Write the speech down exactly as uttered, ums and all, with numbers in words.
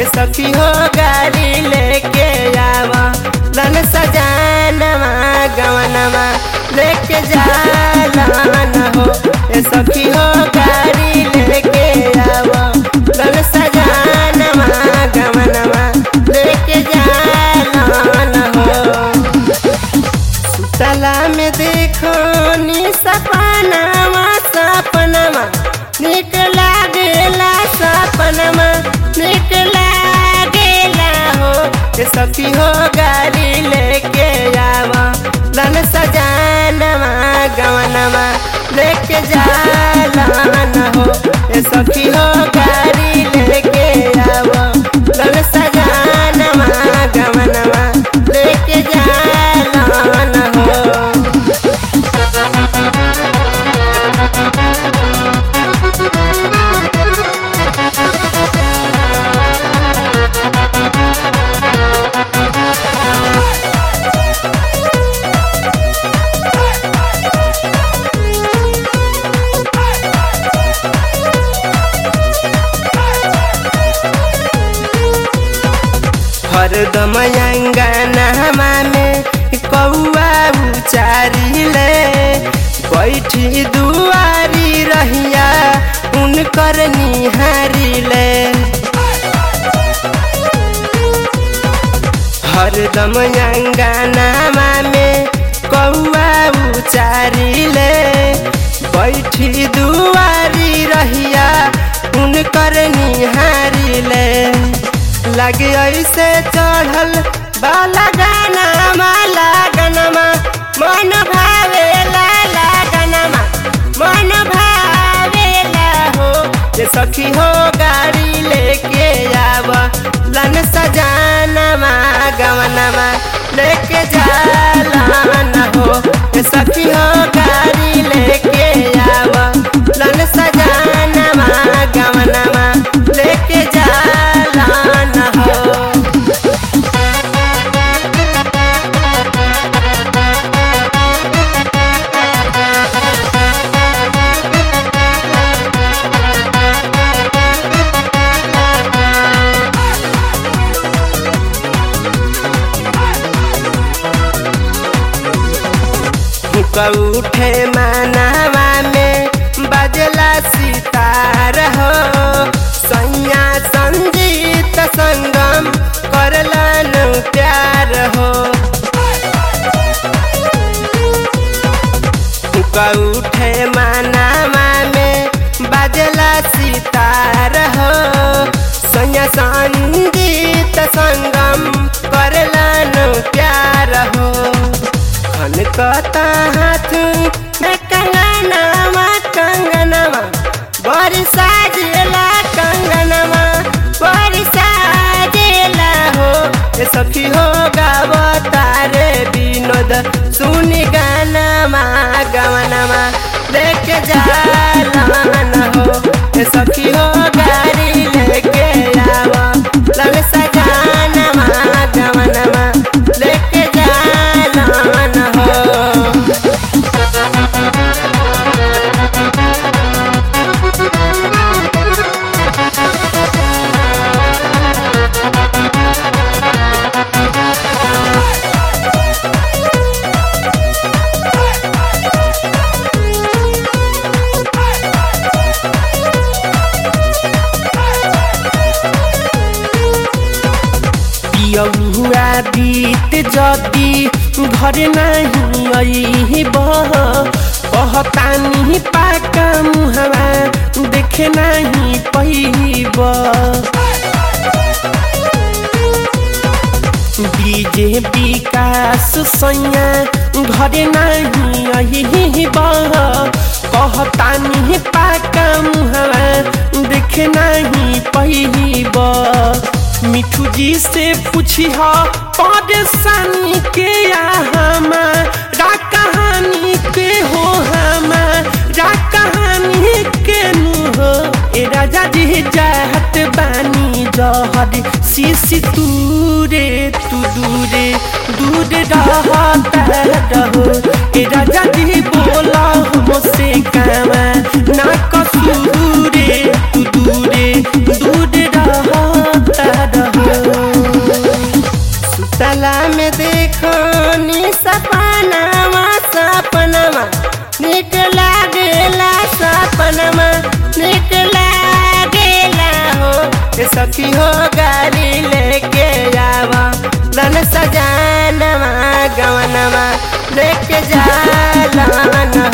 ये सखी हो गाड़ी लेके आवा लन सजानवा गवनवा लेके जाला न हो। ये सखी हो गाड़ी लेके आवा लन सजानवा गवनवा लेके जाला न हो। सुतला में देखो नी सपनावा सपनावा निक लागेला सपनावा निक लागेला हो। ये सखी हो गाड़ी लेके आवा लन सजानवा गवनवा लेके जाला न हो। ये सखी हो गाड़ी लेके आवा लन सजानवा गवनवा लेके जाला न हो। हरदम अंगनामा में कौआ उचारी ले बैठी दुआरी रहिया उनकर निहारी ले। हरदम अंगनामा में कौआ उचारी ले बैठी दुआरी रहिया उनकर निहारी ले। लगे ऐसे चढ़ल बाला गाना माला गनमा मन भावेला गनमा मन भावेला हो। ये सखी हो गाड़ी लेके आवा लन सजानवा गवनवा लेके जाला न हो। ये सखी हो गाड़ी लेके आवा लन सजानवा गवनवा लेके जाला न हो। उठे मानवा में बजला सितार हो। सैया संगीत संगम करलन प्यार हो। उठे मानवा में बजला सितार हो। सैया संगीत संगम करलन प्यार हो। खन कता हाथ में कंगनवा कंगनवा बड़ी साजेला कंगनवा बड़ी साजेला हो। ये सखी हो गावता रे विनोद सुनी गानवा गवनवा लेके जाला न हो। ये सखी हो गाड़ी लेके आवा लन सजानवा गवनवा लेके जाला न हो। हुआ बीत जदी घर नहीं अइब कहतानी पाका मुहवा देखे नहीं पैब। डीजे विकास सैया घर नहीं अइब कहतानी पाका मुहवा देखे नहीं पैब। मिठू जी से पूछी हो परेशानी के हमारा कहानी के हो हमारा कहानी के नु हो। ए राजा जी जाहत बानी जहर शीशी तूरे तू दूरे दूर रहता रहो। ए राजा जी बोला हमसे कामा ना कसूरे तू दूरे दूर रहता रहो। निक लागेला सपनमा निक लागेला हो ए सखी हो गाड़ी लेके आवा लन सजानवा गवनवा लेके जाला न